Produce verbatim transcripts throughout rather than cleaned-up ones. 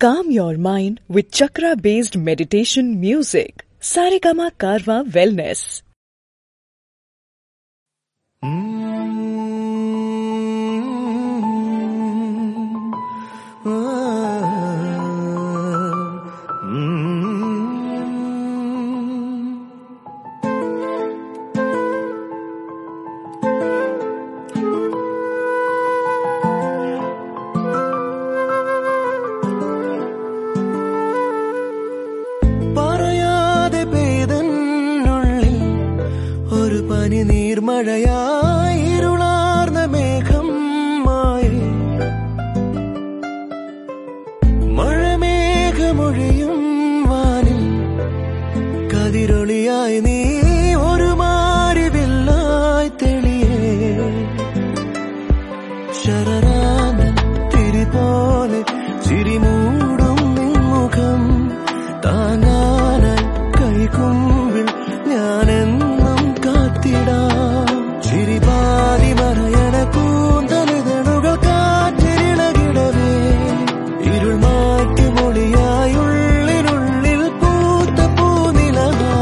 Calm your mind with chakra-based meditation music. Saregama Karwa Wellness. നീർമഴയായി ഇരുളാർന്ന മേഘം മായി മഴമേഘമൊഴിയും വാനിൽ കതിരൊളിയായി നീ ഒരു മാരിവില്ലായി തെളിയേ ശരറാന തിരി പോലെ ചിരിമൂടും നിൻമുഖം താങ്ങാനായി കൈക്കുമ്പിൽ ഞാനെന്നും കാത്തിടാം ചിരിപാതി മറയണ കൂന്തലിതളുകൾ കാറ്റിരിളകിടവേ ഇരുൾ മാറ്റി മൊഴിയായി ഉള്ളിനുള്ളിൽ പൂത്ത പൂനിലവാ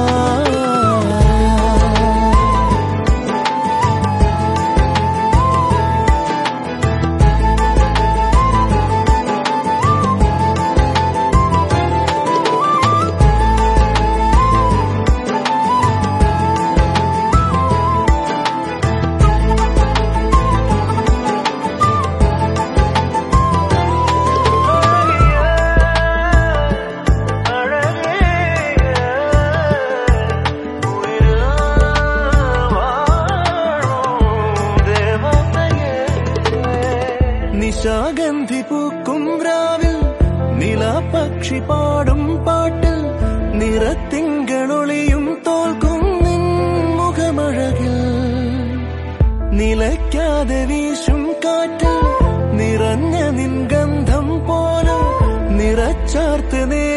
നിശാഗന്ധി പൂക്കും രാവിൽ നിലാപക്ഷി പാടും പാട്ടിൽ നിറത്തിങ്കളൊളിയും തോൽക്കും നിൻ മുഖമഴകിൽ നിലയ്ക്കാതെ വീശും കാറ്റിൽ നിറഞ്ഞ നിൻ ഗന്ധം പോലും നിറച്ചാർത്ത്